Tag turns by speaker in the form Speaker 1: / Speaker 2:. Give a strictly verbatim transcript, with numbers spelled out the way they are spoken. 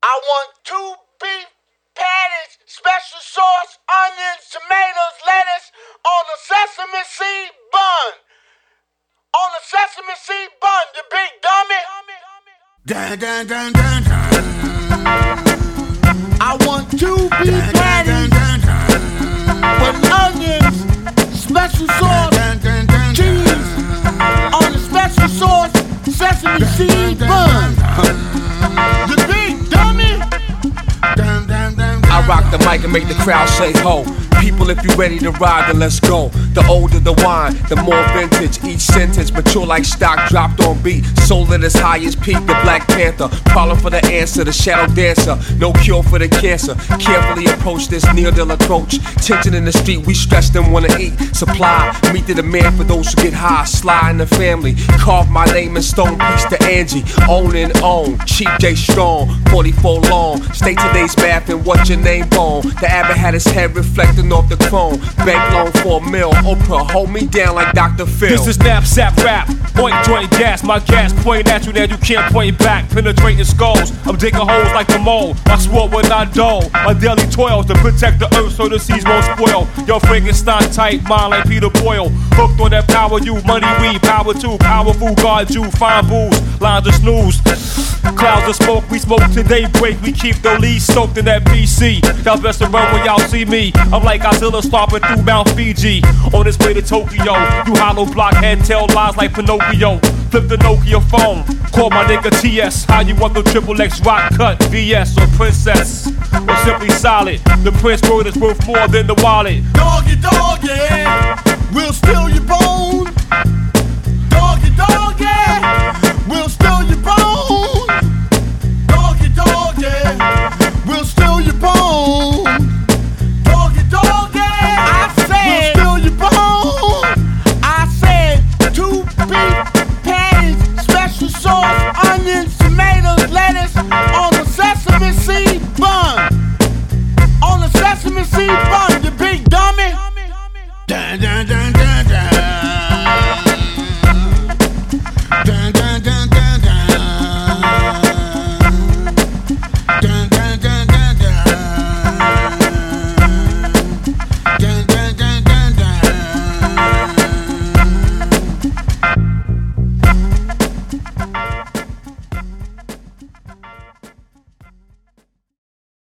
Speaker 1: I want two beef patties, special sauce, onions, tomatoes, lettuce on a sesame seed bun. On a sesame seed bun, you big dummy.
Speaker 2: Dun, dun, dun, dun, dun.
Speaker 1: I want two beef patties with onions, special sauce, cheese on a special sauce, sesame seed bun. You big dummy.
Speaker 3: I rock the mic and make the crowd say ho. People, if you ready to ride, then let's go. The older the wine, the more vintage. Each sentence mature like stock dropped on beat. Soul at its highest peak, the Black Panther. Problem for the answer, the shadow dancer. No cure for the cancer. Carefully approach this near-deal approach. Tension in the street, we stress them wanna eat. Supply, meet the demand for those who get high. Sly in the family, carve my name in stone. Peace to Angie, own and own. Cheap J Strong, forty-four long. State today's math and what's your name on. The abbot had his head reflecting off the chrome. Bank loan for a mill. Oprah, hold me down like Doctor Phil.
Speaker 4: This is knapsack rap. Point, joint, gas. My gas point at you, now you can't point back. Penetrating skulls. I'm digging holes like the mole. I swore when I dull. My daily toil to protect the earth so the seas won't spoil. Yo, Frankenstein type mind like Peter Boyle. Hooked on that power, you money, weed, power too. Powerful guard you, fine booze, lines of snooze. Clouds of smoke, we smoke till daybreak. We keep the lead soaked in that B C. Y'all best to run when y'all see me. I'm like Godzilla stomping through Mount Fiji. On his way to Tokyo, you hollow blockhead tell lies like Pinocchio. Flip the Nokia phone, call my nigga T S. How you want the triple X rock cut, V S or Princess? Or simply solid, the Prince word is worth more than the wallet.
Speaker 2: Doggy, doggy, we'll steal your bones.